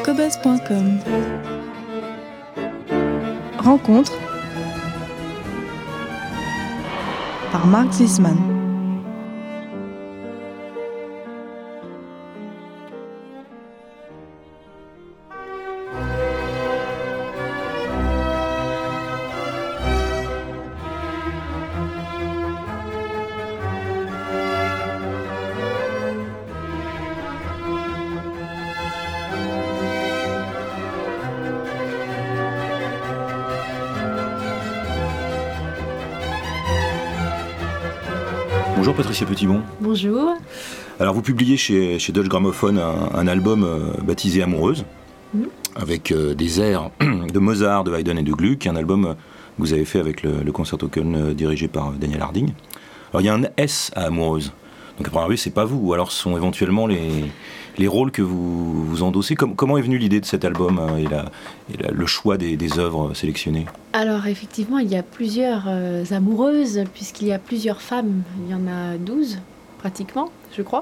cobuzz.com. Rencontre par Marc Zisman. Bonjour Patricia Petitbon. Bonjour. Alors vous publiez chez Deutsche Grammophon un album baptisé Amoureuse, avec des airs de Mozart, de Haydn et de Gluck, un album que vous avez fait avec le Concerto Köln dirigé par Daniel Harding. Alors il y a un S à Amoureuse, donc à première vue c'est pas vous, ou alors ce sont éventuellement les rôles que vous endossez. Comment est venue l'idée de cet album et le choix des œuvres sélectionnées ? Alors effectivement, il y a plusieurs amoureuses, puisqu'il y a plusieurs femmes. Il y en a 12, pratiquement, je crois.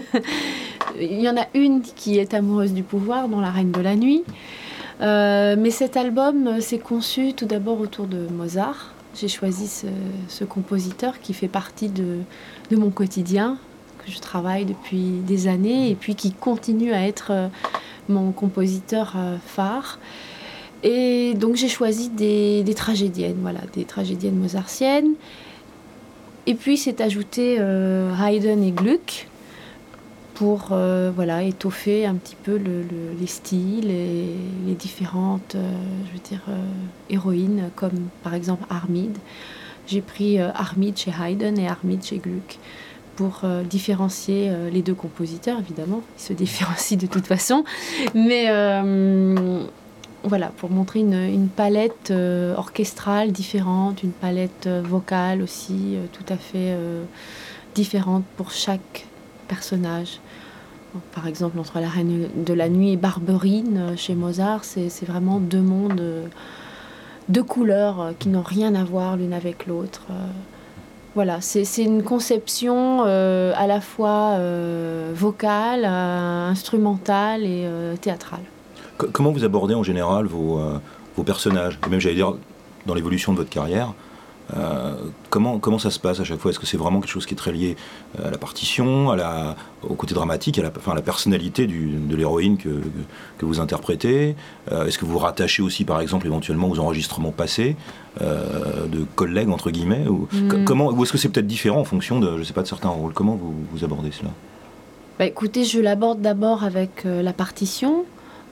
Il y en a une qui est amoureuse du pouvoir, dans La Reine de la Nuit. Mais cet album s'est conçu tout d'abord autour de Mozart. J'ai choisi ce compositeur qui fait partie de mon quotidien, que je travaille depuis des années, et puis qui continue à être mon compositeur phare. Et donc j'ai choisi des tragédiennes, voilà, des tragédiennes mozartiennes. Et puis c'est ajouté Haydn et Gluck pour étoffer un petit peu les styles et les différentes héroïnes, comme par exemple Armide. J'ai pris Armide chez Haydn et Armide chez Gluck pour différencier les deux compositeurs, évidemment. Ils se différencient de toute façon. Mais voilà, pour montrer une palette orchestrale différente, une palette vocale aussi tout à fait différente pour chaque personnage. Par exemple, entre La Reine de la Nuit et Barberine chez Mozart, c'est vraiment deux mondes, deux couleurs qui n'ont rien à voir l'une avec l'autre. Voilà, c'est une conception à la fois vocale, instrumentale et théâtrale. Comment vous abordez en général vos personnages, et même j'allais dire dans l'évolution de votre carrière, comment ça se passe à chaque fois ? Est-ce que c'est vraiment quelque chose qui est très lié à la partition, au côté dramatique, à la personnalité de l'héroïne que vous interprétez ? Est-ce que vous rattachez aussi par exemple éventuellement aux enregistrements passés de collègues entre guillemets, ou est-ce que c'est peut-être différent en fonction de certains rôles ? Comment vous abordez cela ? Écoutez, je l'aborde d'abord avec la partition.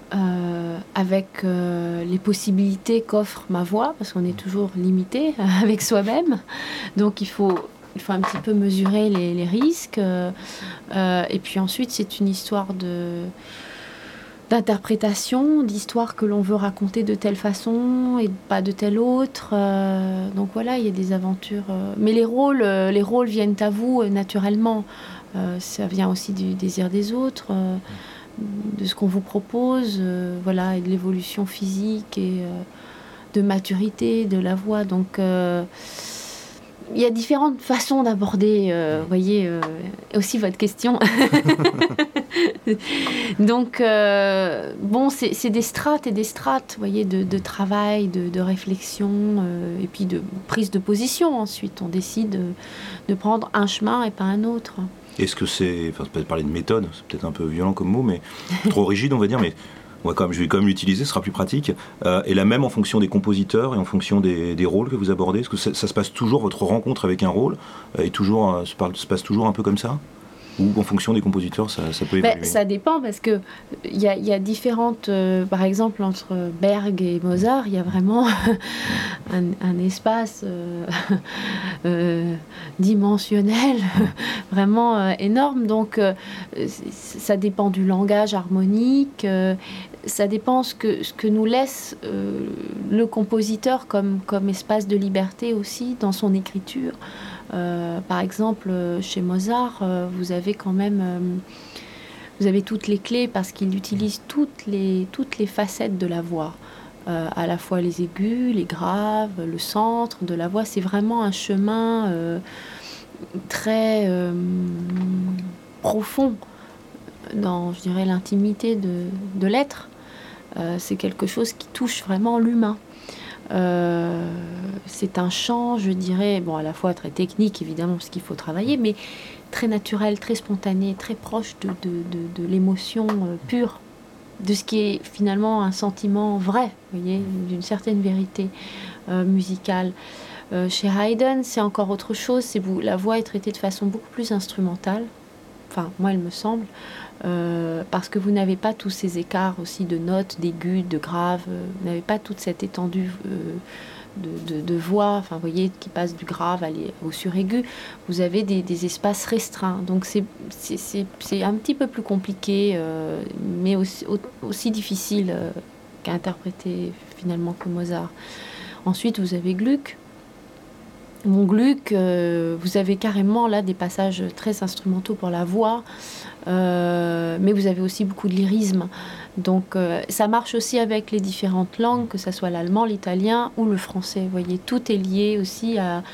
Avec les possibilités qu'offre ma voix, parce qu'on est toujours limité avec soi-même. Donc il faut un petit peu mesurer les risques. Et puis ensuite, c'est une histoire d'interprétation, d'histoire que l'on veut raconter de telle façon et pas de telle autre. Donc voilà, il y a des aventures. Mais les rôles viennent à vous naturellement. Ça vient aussi du désir des autres. De ce qu'on vous propose, et de l'évolution physique et de maturité de la voix. Donc, il y a différentes façons d'aborder, voyez, aussi votre question. Donc, c'est des strates et des strates, voyez, de travail, de réflexion, et puis de prise de position. Ensuite, on décide de prendre un chemin et pas un autre. Est-ce que peut-être parler de méthode, c'est peut-être un peu violent comme mot, mais trop rigide on va dire, mais je vais quand même l'utiliser, ce sera plus pratique. Et la même en fonction des compositeurs et en fonction des rôles que vous abordez. Est-ce que ça se passe toujours, votre rencontre avec un rôle, se passe toujours un peu comme ça ? Ou en fonction des compositeurs, ça peut évoluer ? Ça dépend, parce que il y a différentes... par exemple, entre Berg et Mozart, il y a vraiment un espace dimensionnel vraiment énorme. Donc, ça dépend du langage harmonique. Ça dépend ce que nous laisse le compositeur comme espace de liberté aussi dans son écriture. Par exemple, chez Mozart, vous avez quand même vous avez toutes les clés, parce qu'il utilise toutes les facettes de la voix, à la fois les aigus, les graves, le centre de la voix. C'est vraiment un chemin très profond dans, je dirais, l'intimité de l'être. C'est quelque chose qui touche vraiment l'humain. C'est un chant, je dirais, bon, à la fois très technique, évidemment, parce qu'il faut travailler, mais très naturel, très spontané, très proche de l'émotion pure, de ce qui est finalement un sentiment vrai, vous voyez, d'une certaine vérité musicale. Chez Haydn, c'est encore autre chose, la voix est traitée de façon beaucoup plus instrumentale, enfin, moi, il me semble, parce que vous n'avez pas tous ces écarts aussi de notes, d'aigus, de graves, vous n'avez pas toute cette étendue de voix, enfin, vous voyez, qui passe du grave au suraigu. Vous avez des espaces restreints, donc c'est un petit peu plus compliqué, mais aussi difficile qu'à interpréter finalement que Mozart. Ensuite, vous avez Gluck. Mon Gluck, vous avez carrément là des passages très instrumentaux pour la voix, mais vous avez aussi beaucoup de lyrisme. Donc ça marche aussi avec les différentes langues, que ce soit l'allemand, l'italien ou le français. Vous voyez, tout est lié aussi à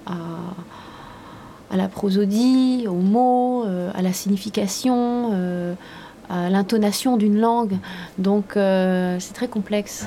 la prosodie, aux mots, à la signification, à l'intonation d'une langue. Donc c'est très complexe.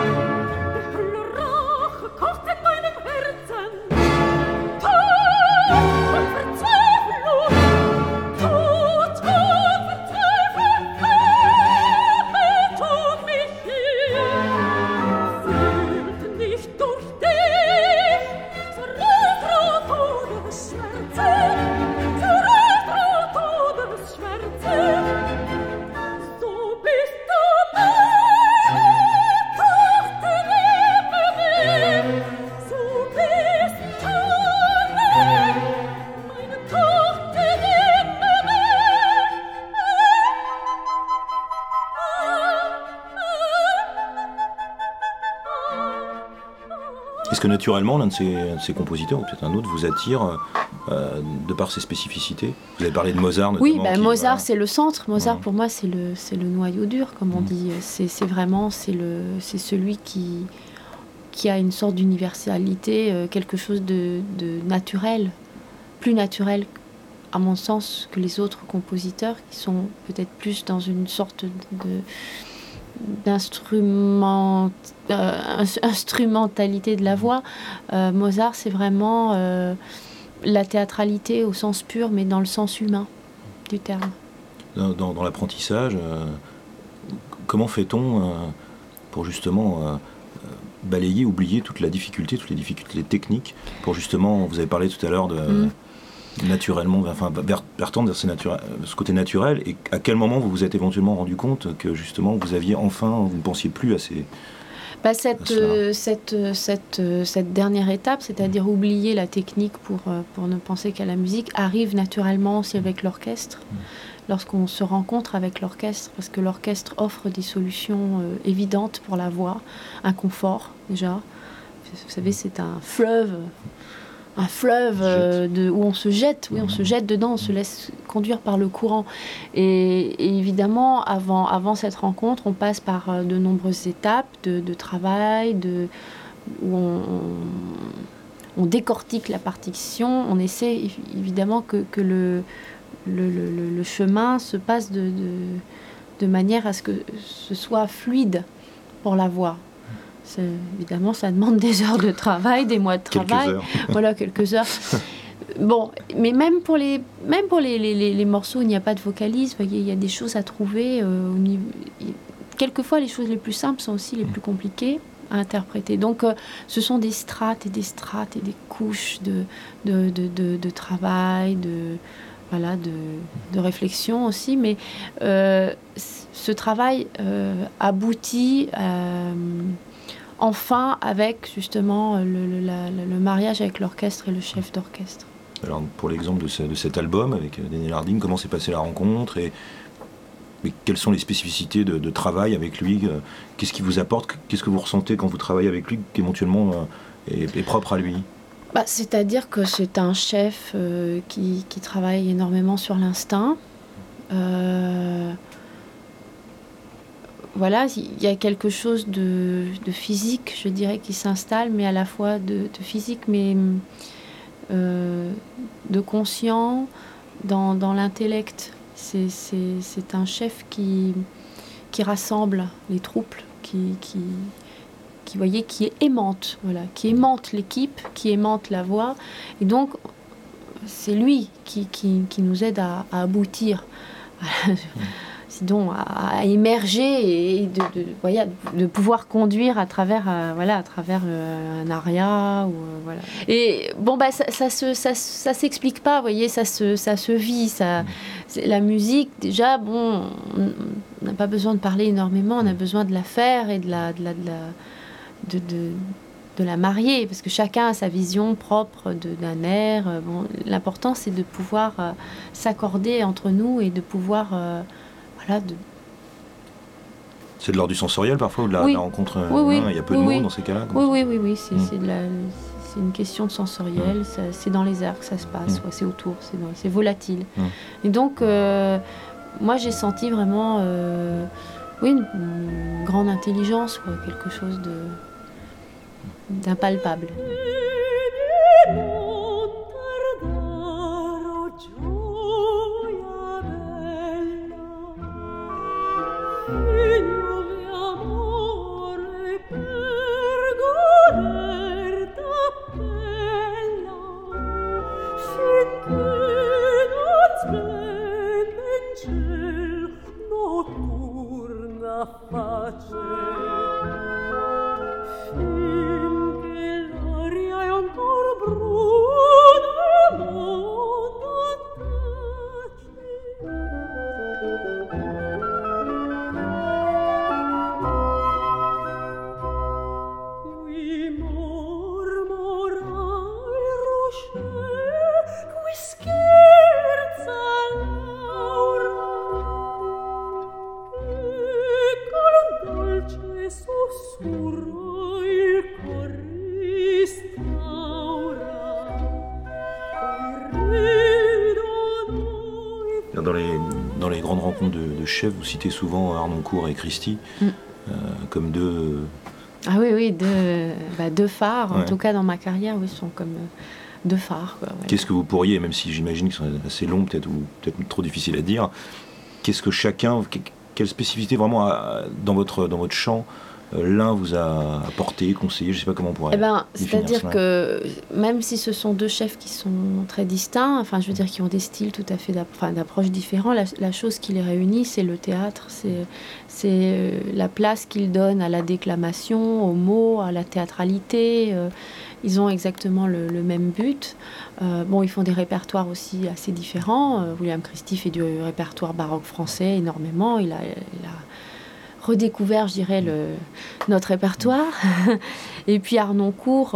Est-ce que naturellement, l'un de ces compositeurs, ou peut-être un autre, vous attire de par ses spécificités? Vous avez parlé de Mozart, notamment. Oui, Mozart, c'est le centre. Mozart, pour moi, c'est le noyau dur, comme on dit. C'est celui qui a une sorte d'universalité, quelque chose de naturel, plus naturel, à mon sens, que les autres compositeurs, qui sont peut-être plus dans une sorte instrumentalité de la voix. Mozart, c'est vraiment la théâtralité au sens pur, mais dans le sens humain du terme. Dans l'apprentissage, comment fait-on pour justement balayer, oublier toutes les difficultés techniques, pour justement, vous avez parlé tout à l'heure de naturellement, enfin, tendre vers ce côté naturel, et à quel moment vous vous êtes éventuellement rendu compte que justement vous ne pensiez plus à ces... Cette dernière étape, c'est-à-dire oublier la technique pour ne penser qu'à la musique, arrive naturellement aussi avec l'orchestre, lorsqu'on se rencontre avec l'orchestre, parce que l'orchestre offre des solutions évidentes pour la voix, un confort déjà. Vous savez, c'est un fleuve où on se jette, on se jette dedans, on se laisse conduire par le courant. Et évidemment, avant cette rencontre, on passe par de nombreuses étapes de travail, où on décortique la partition, on essaie évidemment que le chemin se passe de manière à ce que ce soit fluide pour la voix. Évidemment, ça demande des heures de travail, des mois de travail. Quelques heures. Voilà, quelques heures. Bon, mais même pour les morceaux où il n'y a pas de vocalise, voyez, il y a des choses à trouver. Quelquefois, les choses les plus simples sont aussi les plus compliquées à interpréter. Donc, ce sont des strates et des strates et des couches de travail, de réflexion aussi. Mais ce travail aboutit enfin avec justement le mariage avec l'orchestre et le chef d'orchestre. Alors pour l'exemple de cet album avec Daniel Harding, comment s'est passée la rencontre et quelles sont les spécificités de travail avec lui? Qu'est-ce qu'il vous apporte? Qu'est-ce que vous ressentez quand vous travaillez avec lui qui éventuellement est propre à lui? C'est-à-dire que c'est un chef qui travaille énormément sur l'instinct. Voilà, il y a quelque chose de physique, je dirais, qui s'installe, mais à la fois de physique, mais de conscient dans l'intellect. C'est un chef qui qui rassemble les troupes, qui voyez, qui aimante, voilà, qui aimante l'équipe, qui aimante la voix. Et donc, c'est lui qui nous aide à aboutir, sinon à émerger et de pouvoir conduire à travers un aria. Voilà. Et bon, ça s'explique pas, vous voyez, ça se vit. La musique, déjà, bon, on n'a pas besoin de parler énormément, on a besoin de la faire et de la marier, parce que chacun a sa vision propre d'un air. Bon, l'important, c'est de pouvoir s'accorder entre nous et de pouvoir... C'est de l'ordre du sensoriel parfois, ou de la rencontre humaine. Il y a peu de mots dans ces cas-là. Oui. C'est une question de sensoriel. C'est dans les airs que ça se passe. C'est autour. C'est volatile. Et donc, moi, j'ai senti vraiment une grande intelligence, quelque chose d'impalpable. Dans les grandes rencontres de chefs, vous citez souvent Harnoncourt et Christy comme deux... Ah oui, deux phares, en tout cas dans ma carrière, sont comme deux phares. Qu'est-ce que vous pourriez, même si j'imagine qu'ils sont assez longs peut-être, ou peut-être trop difficiles à dire, qu'est-ce que chacun, quelle spécificité vraiment dans votre chant l'un vous a apporté, conseillé, je ne sais pas comment on pourrait c'est-à-dire cela. Que même si ce sont deux chefs qui sont très distincts, qui ont des styles tout à fait d'approche différents, la chose qui les réunit, c'est le théâtre, c'est la place qu'ils donnent à la déclamation, aux mots, à la théâtralité. Ils ont exactement le même but. Ils font des répertoires aussi assez différents. William Christie fait du répertoire baroque français énormément. Il a redécouvert, je dirais, notre répertoire. Et puis Harnoncourt,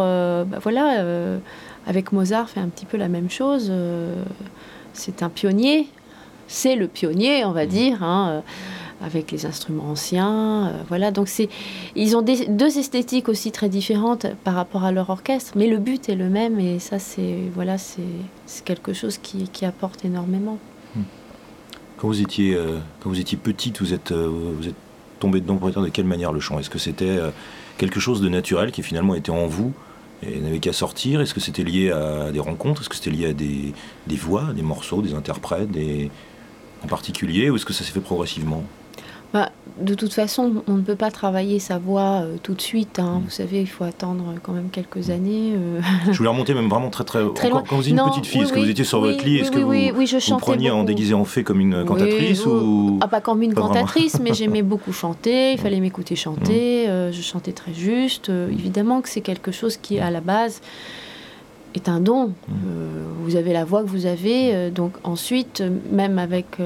avec Mozart, fait un petit peu la même chose. C'est un pionnier. C'est le pionnier, on va dire, avec les instruments anciens. Donc ils ont deux esthétiques aussi très différentes par rapport à leur orchestre, mais le but est le même. Et ça, c'est quelque chose qui apporte énormément. Quand vous étiez petite, vous êtes tombé dedans pour dire de quelle manière le chant? Est-ce que c'était quelque chose de naturel qui finalement était en vous et n'avait qu'à sortir? Est-ce que c'était lié à des rencontres? Est-ce que c'était lié à des voix, des morceaux, des interprètes en particulier? Ou est-ce que ça s'est fait progressivement? De toute façon, on ne peut pas travailler sa voix tout de suite. Vous savez, il faut attendre quand même quelques années. Je voulais remonter même vraiment très loin. Quand vous étiez une petite fille, est-ce que vous étiez sur votre lit? Est-ce que vous preniez en déguisé en fée comme une cantatrice ou... Pas comme une cantatrice, mais j'aimais beaucoup chanter. Il fallait m'écouter chanter. Je chantais très juste. Évidemment que c'est quelque chose qui, à la base, est un don. Vous avez la voix que vous avez. Donc ensuite, même avec...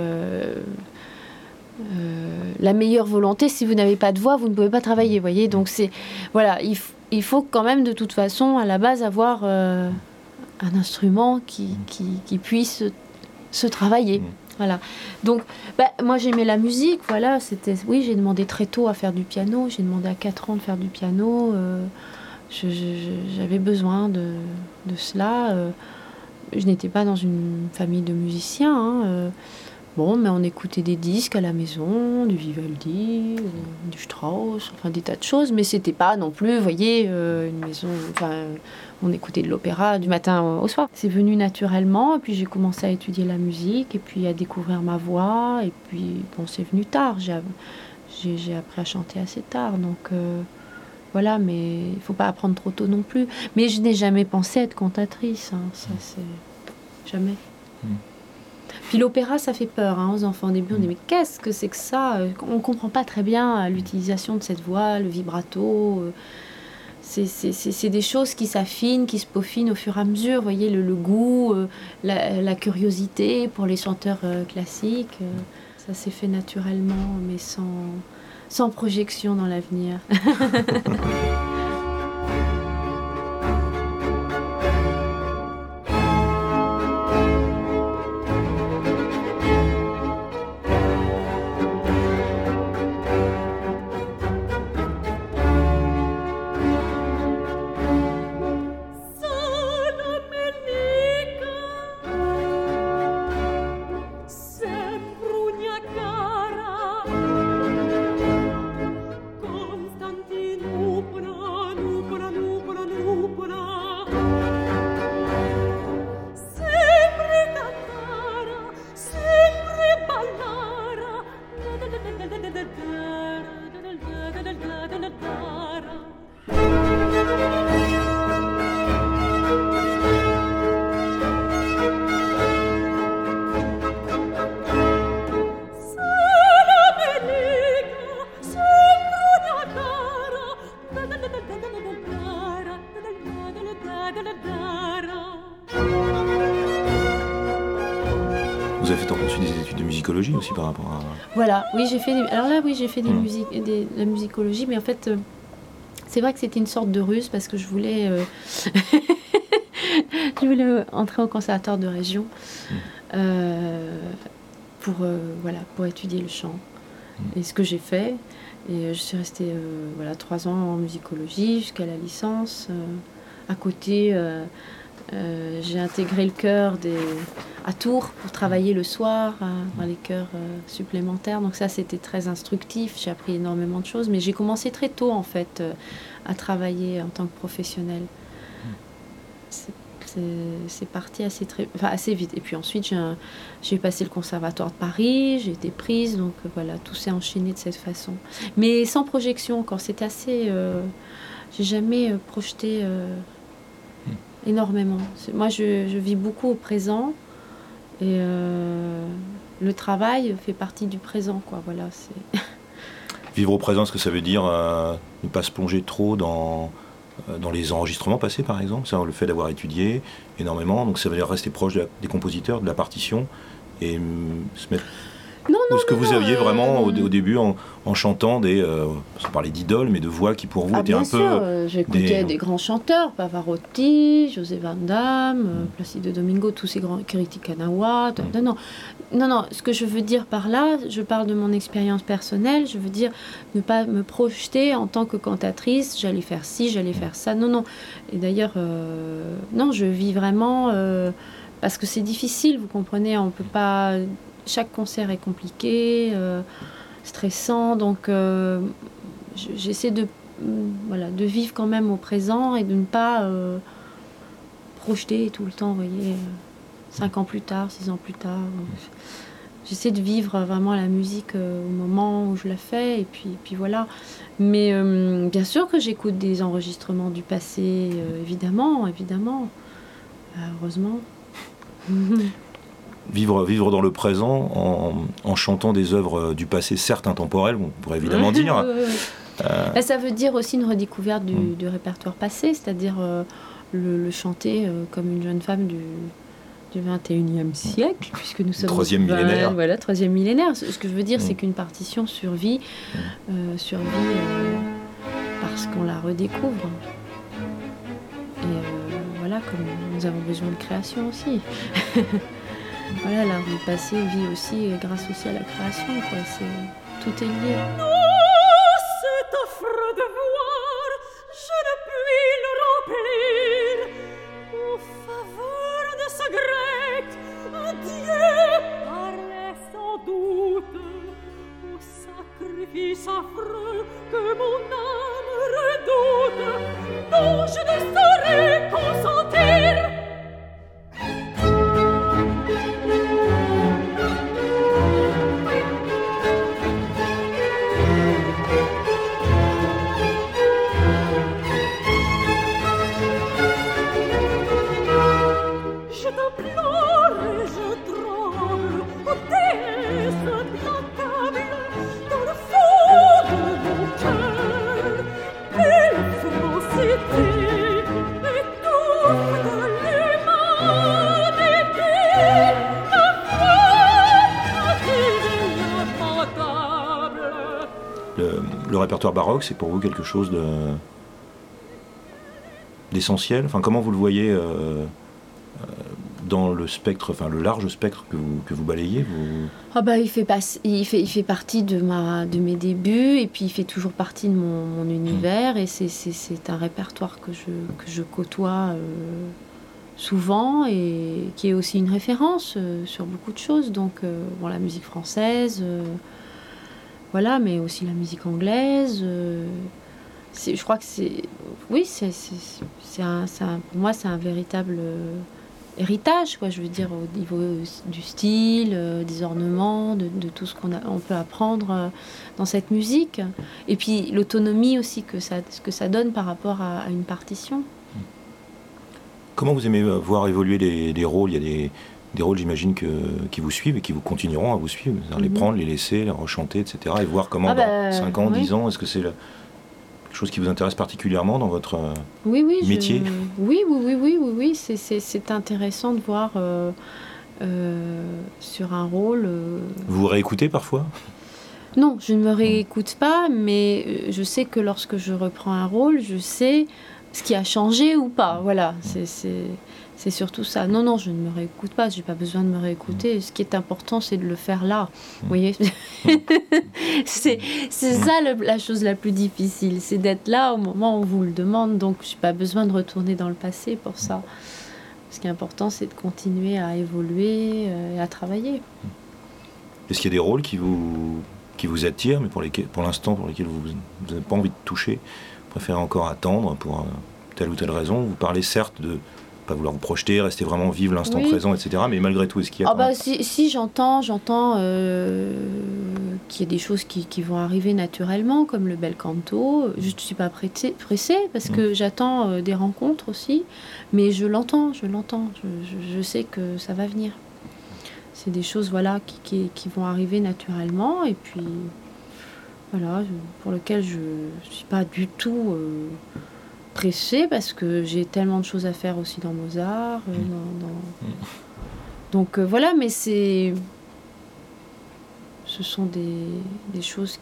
la meilleure volonté, si vous n'avez pas de voix, vous ne pouvez pas travailler, voyez. Donc il faut quand même de toute façon à la base avoir un instrument qui puisse se travailler. Voilà. Donc moi j'aimais la musique, j'ai demandé très tôt à faire du piano, j'ai demandé à 4 ans de faire du piano. J'avais besoin de cela. Je n'étais pas dans une famille de musiciens. Mais on écoutait des disques à la maison, du Vivaldi, du Strauss, des tas de choses, mais c'était pas non plus, vous voyez, une maison... on écoutait de l'opéra du matin au soir. C'est venu naturellement, et puis j'ai commencé à étudier la musique, et puis à découvrir ma voix, et puis c'est venu tard. j'ai appris à chanter assez tard, donc voilà, mais il ne faut pas apprendre trop tôt non plus. Mais je n'ai jamais pensé être cantatrice, hein, ça c'est jamais. Puis l'opéra, ça fait peur aux enfants. Au début, on dit mais qu'est-ce que c'est que ça? On ne comprend pas très bien l'utilisation de cette voix, le vibrato. C'est des choses qui s'affinent, qui se peaufinent au fur et à mesure. Vous voyez, le goût, la curiosité pour les chanteurs classiques. Ça s'est fait naturellement, mais sans projection dans l'avenir. Vous avez fait ensuite des études de musicologie aussi par rapport à... Voilà, oui, j'ai fait de la musicologie, mais en fait, c'est vrai que c'était une sorte de ruse parce que je voulais entrer au conservatoire de région pour étudier le chant. Et ce que j'ai fait, et je suis restée 3 ans en musicologie jusqu'à la licence. À côté, j'ai intégré le chœur à Tours pour travailler le soir dans les chœurs supplémentaires. Donc ça, c'était très instructif. J'ai appris énormément de choses. Mais j'ai commencé très tôt, en fait, à travailler en tant que professionnelle. C'est parti assez vite. Et puis ensuite, j'ai passé le conservatoire de Paris. J'ai été prise. Donc voilà, tout s'est enchaîné de cette façon. Mais sans projection encore. C'était assez... j'ai jamais projeté... énormément. Moi, je vis beaucoup au présent et le travail fait partie du présent, quoi. Voilà, c'est... Vivre au présent, est-ce que ça veut dire ne pas se plonger trop dans les enregistrements passés, par exemple? C'est le fait d'avoir étudié énormément, donc ça veut dire rester proche des compositeurs, de la partition et se mettre... Ou est-ce que vous aviez vraiment au début en chantant sans parler d'idoles, mais de voix qui pour vous étaient un peu... Bien sûr, j'écoutais des grands chanteurs, Pavarotti, José Van Damme, Plácido Domingo, tous ces grands, Kiriti Kanawa. Non, ce que je veux dire par là, je parle de mon expérience personnelle, je veux dire ne pas me projeter en tant que cantatrice, j'allais faire ci, j'allais faire ça. Non. Et d'ailleurs, non, je vis vraiment... parce que c'est difficile, vous comprenez, on peut pas... Chaque concert est compliqué, stressant, donc j'essaie de vivre quand même au présent et de ne pas projeter tout le temps, vous voyez, 5 ans plus tard, 6 ans plus tard. J'essaie de vivre vraiment la musique au moment où je la fais, et puis voilà. Mais bien sûr que j'écoute des enregistrements du passé, évidemment, heureusement. Vivre dans le présent en chantant des œuvres du passé, certes intemporelles, on pourrait évidemment dire. Ça veut dire aussi une redécouverte du répertoire passé, c'est-à-dire le chanter comme une jeune femme du 21e siècle, puisque nous sommes... Troisième millénaire. Voilà, 3e millénaire. Ce que je veux dire, c'est qu'une partition survit parce qu'on la redécouvre. Et voilà, comme nous avons besoin de création aussi. Voilà, l'art du passé vit aussi grâce aussi à la création, quoi. Tout est lié. Cet affreux devoir, je ne puis le remplir. Aux faveurs de ce grec, un Dieu paraît sans doute. Au sacrifice affreux que mon âme redoute, dont je ne saurais consentir. Le répertoire baroque, c'est pour vous quelque chose d'essentiel. Enfin, comment vous le voyez dans le spectre, enfin le large spectre que vous balayez Ah bah, il fait partie de mes débuts, et puis il fait toujours partie de mon univers, et c'est un répertoire que je côtoie souvent, et qui est aussi une référence sur beaucoup de choses. Donc bon, la musique française, voilà, mais aussi la musique anglaise. Je crois que pour moi c'est un véritable héritage, quoi. Je veux dire, au niveau du style, des ornements, de tout ce on peut apprendre dans cette musique, et puis l'autonomie aussi que ça donne par rapport à une partition. Comment vous aimez voir évoluer les rôles? Il y a des rôles, j'imagine, qui vous suivent et qui vous continueront à vous suivre. Les prendre, les laisser, les rechanter, etc. Et voir comment dans 5 ans, 10 ans, est-ce que c'est quelque chose qui vous intéresse particulièrement dans votre métier? Oui, c'est intéressant de voir sur un rôle. Vous réécoutez parfois? Non, je ne me réécoute pas, mais je sais que lorsque je reprends un rôle, je sais ce qui a changé ou pas. Voilà, c'est surtout ça. Non, je ne me réécoute pas, j'ai pas besoin de me réécouter. Ce qui est important, c'est de le faire là. Vous voyez, c'est ça la chose la plus difficile, c'est d'être là au moment où on vous le demande. Donc, j'ai pas besoin de retourner dans le passé pour ça. Ce qui est important, c'est de continuer à évoluer et à travailler. Est-ce qu'il y a des rôles qui vous attirent, mais pour l'instant, pour lesquels vous n'avez pas envie de toucher? Vous préférez encore attendre pour telle ou telle raison? Vous parlez certes de pas vouloir vous projeter, rester vraiment vivre l'instant présent, etc. Mais malgré tout, est-ce qu'il y a si j'entends qu'il y a des choses qui vont arriver naturellement, comme le bel canto. Je ne suis pas pressée parce que j'attends des rencontres aussi, mais je l'entends. Je sais que ça va venir. C'est des choses qui vont arriver naturellement, et puis voilà, pour lesquelles je ne suis pas du tout pressée, parce que j'ai tellement de choses à faire aussi dans Mozart. Donc voilà, mais ce sont des choses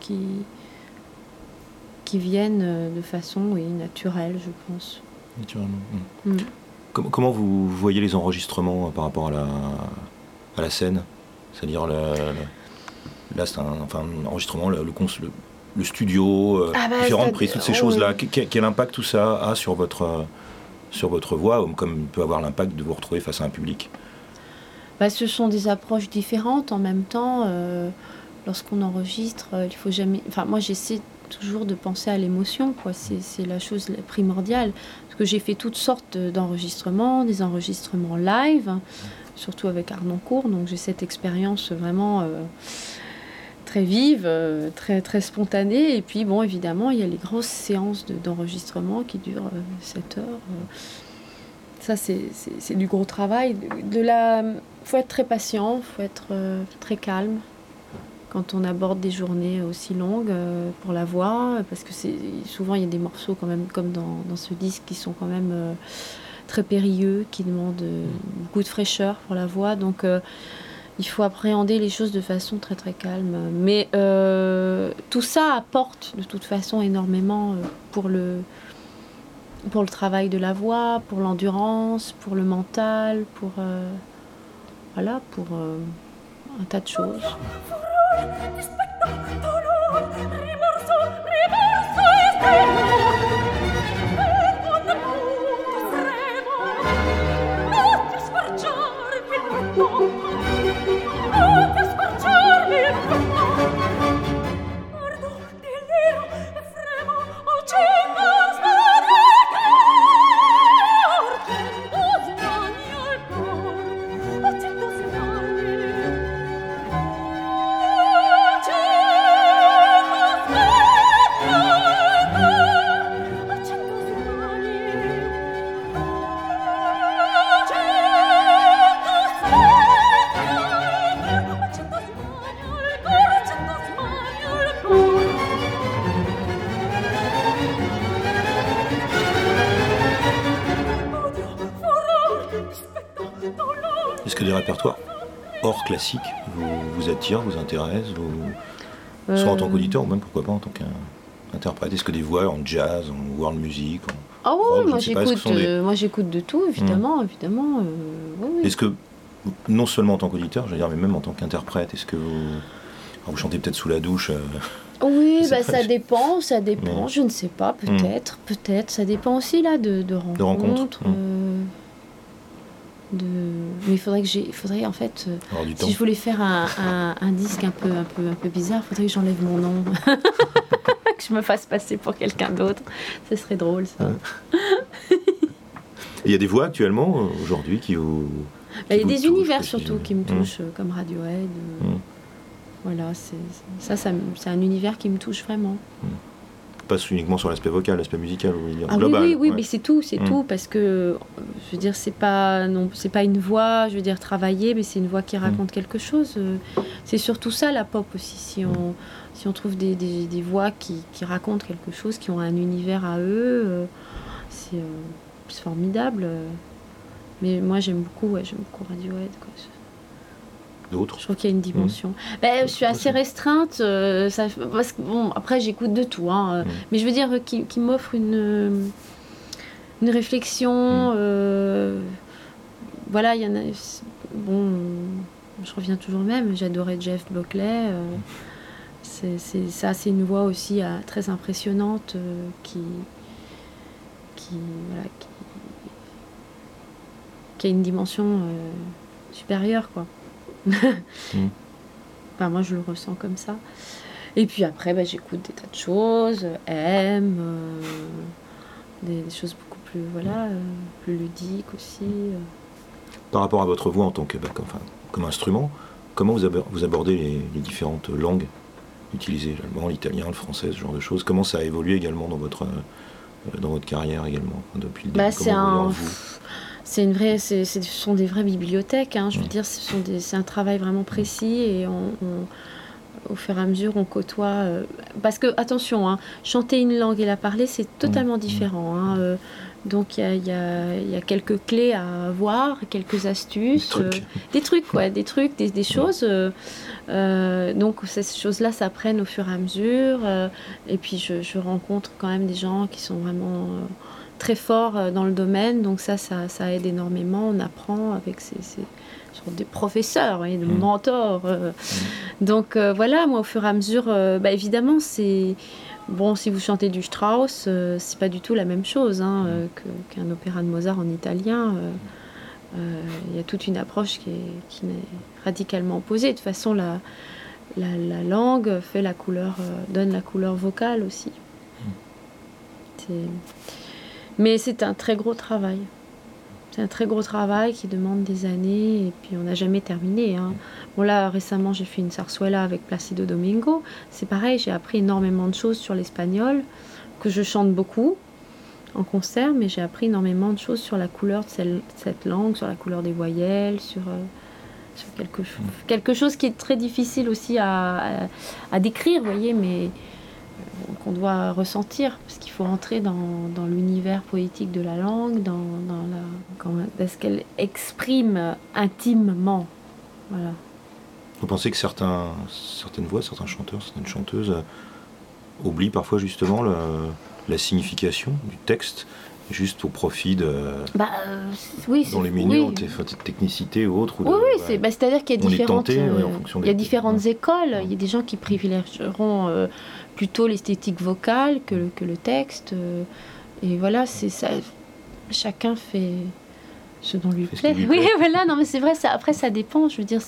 qui viennent de façon naturelle, je pense. Naturellement. Comment vous voyez les enregistrements par rapport à la scène? C'est-à-dire là, c'est un enregistrement, le studio, différentes prises, toutes ces choses-là. Quel impact tout ça a sur votre voix, comme peut avoir l'impact de vous retrouver face à un public? Ce sont des approches différentes. En même temps, lorsqu'on enregistre, il faut jamais... moi, j'essaie toujours de penser à l'émotion, quoi. C'est la chose primordiale. Parce que j'ai fait toutes sortes d'enregistrements, des enregistrements live, surtout avec Harnoncourt. Donc j'ai cette expérience vraiment très vive, très, très spontanée. Et puis, bon, évidemment, il y a les grosses séances d'enregistrement qui durent 7 heures. Ça, c'est du gros travail. Faut être très patient, faut être très calme quand on aborde des journées aussi longues pour la voix, parce que souvent il y a des morceaux quand même, comme dans ce disque, qui sont quand même très périlleux, qui demandent beaucoup de fraîcheur pour la voix. Donc il faut appréhender les choses de façon très très calme. Mais tout ça apporte de toute façon énormément pour le travail de la voix, pour l'endurance, pour le mental, pour un tas de choses. Est-ce que des répertoires hors classique vous attirent, vous intéressent, Soit en tant qu'auditeur ou même pourquoi pas en tant qu'interprète. Est-ce que des voix en jazz, en world music, Ah oui, rock, je moi ne sais pas, est-ce que ce sont moi j'écoute de tout, évidemment. Oui, oui. Est-ce que, non seulement en tant qu'auditeur, je veux dire, mais même en tant qu'interprète, est-ce que vous chantez peut-être sous la douche Oui, c'est ça dépend, Mais- je ne sais pas, peut-être, ça dépend aussi là de rencontres. Mais il faudrait en fait, avoir du temps si je voulais faire un disque un peu bizarre, il faudrait que j'enlève mon nom, que je me fasse passer pour quelqu'un d'autre. Ce serait drôle ça. Ouais. Il y a des voix actuellement, aujourd'hui, qui vous... Il y a vous des touchent univers précisément. surtout qui me touchent, comme Radiohead. Voilà, c'est un univers qui me touche vraiment. Pas uniquement sur l'aspect vocal, l'aspect musical, vous voulez dire. Ah global, oui, ouais. mais c'est tout, parce que, je veux dire, c'est pas une voix, je veux dire, travaillée, mais c'est une voix qui raconte quelque chose. C'est surtout ça, la pop aussi, si on trouve des voix qui racontent quelque chose, qui ont un univers à eux, c'est formidable. Mais moi, j'aime beaucoup Radiohead, quoi. D'autres Je trouve qu'il y a une dimension. Je suis assez restreinte. Parce que, bon, après, j'écoute de tout. Mais je veux dire, qui m'offre une réflexion. Voilà, il y en a. Bon, je reviens toujours même. J'adorais Jeff Buckley. C'est une voix aussi très impressionnante qui a une dimension supérieure, quoi. Enfin, moi je le ressens comme ça. Et puis après j'écoute des tas de choses, des choses beaucoup plus plus ludiques aussi. Par rapport à votre voix en tant que comme instrument, comment vous abordez les différentes langues utilisées, l'allemand, l'italien, le français, ce genre de choses? Comment ça a évolué également dans votre carrière également depuis le début? Ce sont des vraies bibliothèques, je veux dire, c'est un travail vraiment précis et au fur et à mesure on côtoie. Parce que, attention, chanter une langue et la parler, c'est totalement différent. Donc il y a quelques clés à avoir, quelques astuces, des trucs, des choses. Donc ces choses-là s'apprennent au fur et à mesure. Et puis je rencontre quand même des gens qui sont vraiment très forts dans le domaine, donc ça aide énormément. On apprend avec des professeurs, des mentors. Donc voilà, moi au fur et à mesure, évidemment c'est bon, si vous chantez du Strauss, c'est pas du tout la même chose qu'un opéra de Mozart en italien. Il y a toute une approche qui est radicalement opposée. De toute façon, la langue fait donne la couleur vocale aussi. Mais c'est un très gros travail. C'est un très gros travail qui demande des années et puis on n'a jamais terminé. Bon là, récemment, j'ai fait une zarzuela avec Placido Domingo. C'est pareil, j'ai appris énormément de choses sur l'espagnol, que je chante beaucoup en concert, mais j'ai appris énormément de choses sur la couleur de cette langue, sur la couleur des voyelles, sur quelque chose qui est très difficile aussi à décrire, vous voyez, mais qu'on doit ressentir, parce qu'il faut entrer dans l'univers poétique de la langue, dans ce qu'elle exprime intimement. Voilà. Vous pensez que certaines voix, certains chanteurs, certaines chanteuses oublient parfois justement la signification du texte, juste au profit oui, dans les minutes, de technicité ou autre. C'est-à-dire qu'il y a différentes écoles. Il y a des gens qui privilégieront plutôt l'esthétique vocale que le texte. Et voilà, c'est ça. Chacun fait ce dont lui plaît. Oui, voilà. Non, mais c'est vrai. Après, ça dépend. Je veux dire,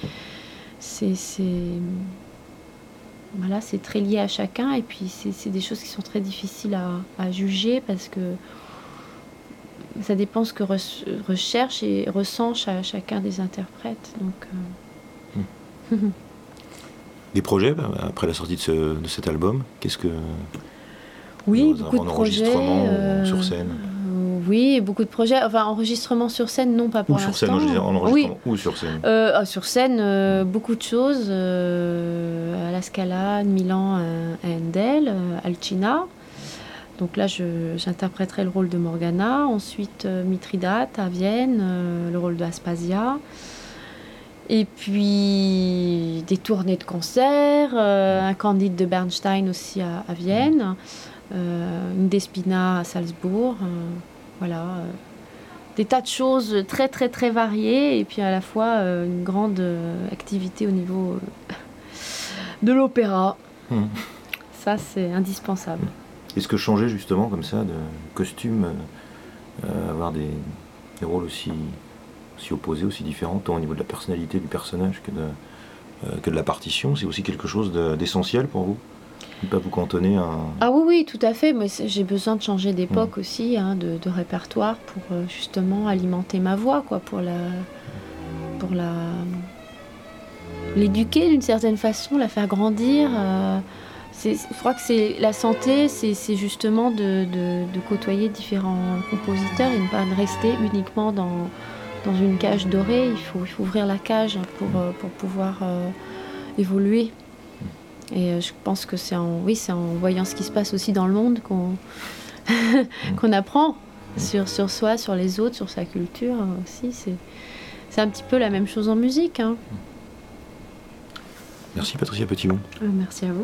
voilà, c'est très lié à chacun. Et puis, c'est des choses qui sont très difficiles à juger parce que ça dépend ce que recherche et ressent chacun des interprètes. Donc, Des projets après la sortie de cet album, qu'est-ce que... Oui, beaucoup de projets. Enregistrement sur scène. Oui, beaucoup de projets. Enfin, enregistrement sur scène, non, pas pour l'instant. Ou sur scène, je veux dire, enregistrement ou sur scène. Sur scène, beaucoup de choses. À la Scala, Milan, à Endel, Alcina. Donc là, j'interpréterai le rôle de Morgana. Ensuite, Mithridate à Vienne, le rôle de Aspasia. Et puis des tournées de concerts, un Candide de Bernstein aussi à Vienne, une Despina à Salzbourg, voilà. Des tas de choses très très très variées et puis à la fois une grande activité au niveau de l'opéra. Ça, c'est indispensable. Est-ce que changer justement comme ça de costume, avoir des rôles aussi opposés, aussi différents, tant au niveau de la personnalité du personnage que de la partition, c'est aussi quelque chose d'essentiel pour vous? Ne pas vous cantonner à... Ah oui, tout à fait. Moi, j'ai besoin de changer d'époque aussi, de répertoire pour justement alimenter ma voix, quoi, pour l'éduquer d'une certaine façon, la faire grandir. Je crois que c'est la santé, c'est justement de côtoyer différents compositeurs et ne pas rester uniquement dans une cage dorée. Il faut ouvrir la cage pour pouvoir évoluer. Et je pense que c'est en voyant ce qui se passe aussi dans le monde qu'on apprend sur soi, sur les autres, sur sa culture aussi. C'est un petit peu la même chose en musique. Hein. Merci Patricia Petitmont. Merci à vous.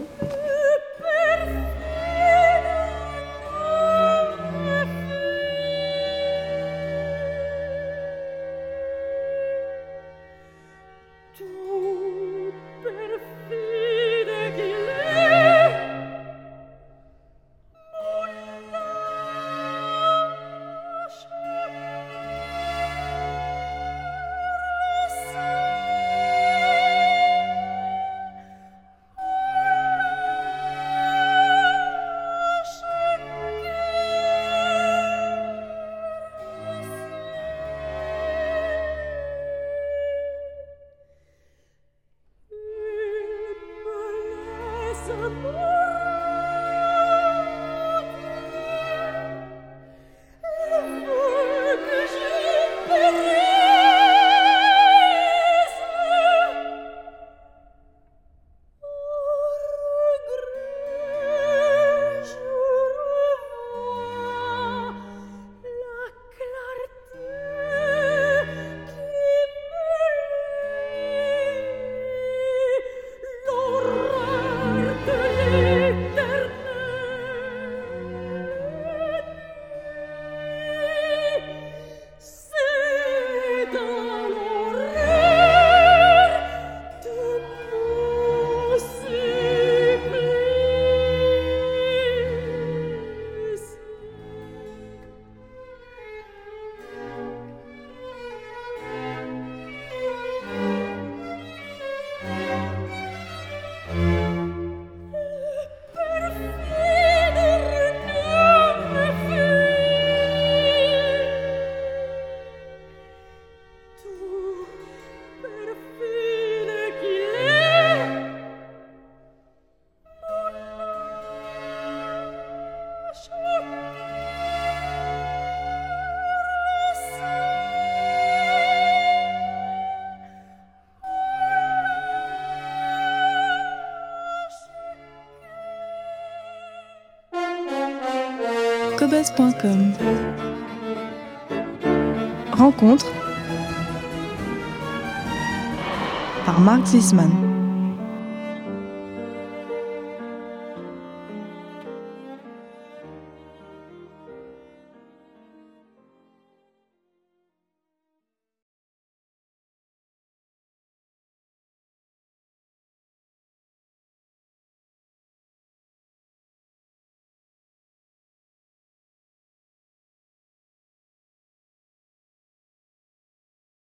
Cobas.com. Rencontre par Marc Zisman.